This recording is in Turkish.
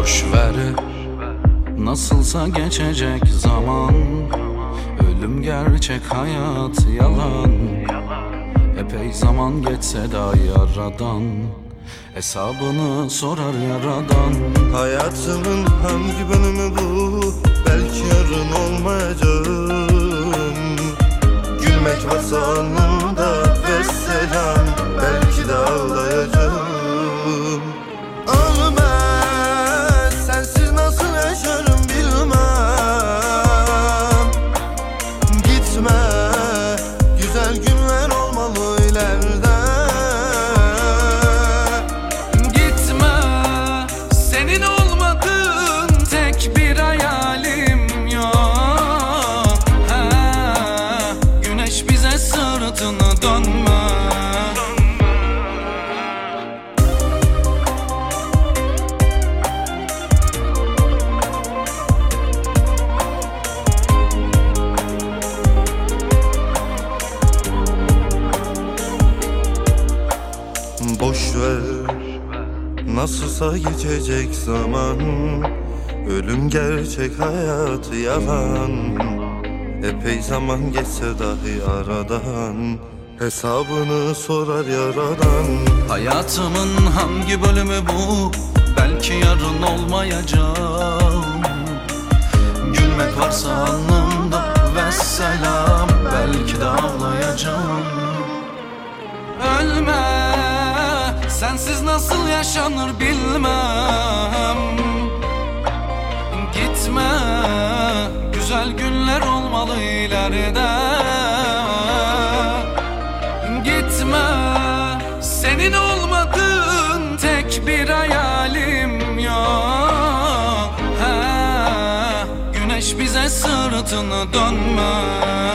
Boş ver, nasılsa geçecek zaman. Ölüm gerçek, hayat yalan. Epey zaman geçse dahi aradan hesabını sorar yaradan. Hayatımın hangi bölümü bu? Belki yarın olmayacağım. Gülmek varsa alnımda ve selam, belki de ağlayacağım. Ölmez, sensiz nasıl yaşarım bilmem. Gitme, güzel günler olmalı ileride. Gitme, senin olmadığın tek bir hayalim yok. Güneş bize sırtını dönme. Boş ver, nasılsa geçecek zaman. Ölüm gerçek, hayat yalan. Epey zaman geçse dahi aradan hesabını sorar yaradan. Hayatımın hangi bölümü bu? Belki yarın olmayacağım. Gülmek varsa alnımda ve selam, belki de ağlayacağım. Ölme, sensiz nasıl yaşanır bilmem. Gitme, güzel günler olmalı ileride. Gitme, senin olmadığın tek bir hayalim yok. Güneş bize sırtını dönme.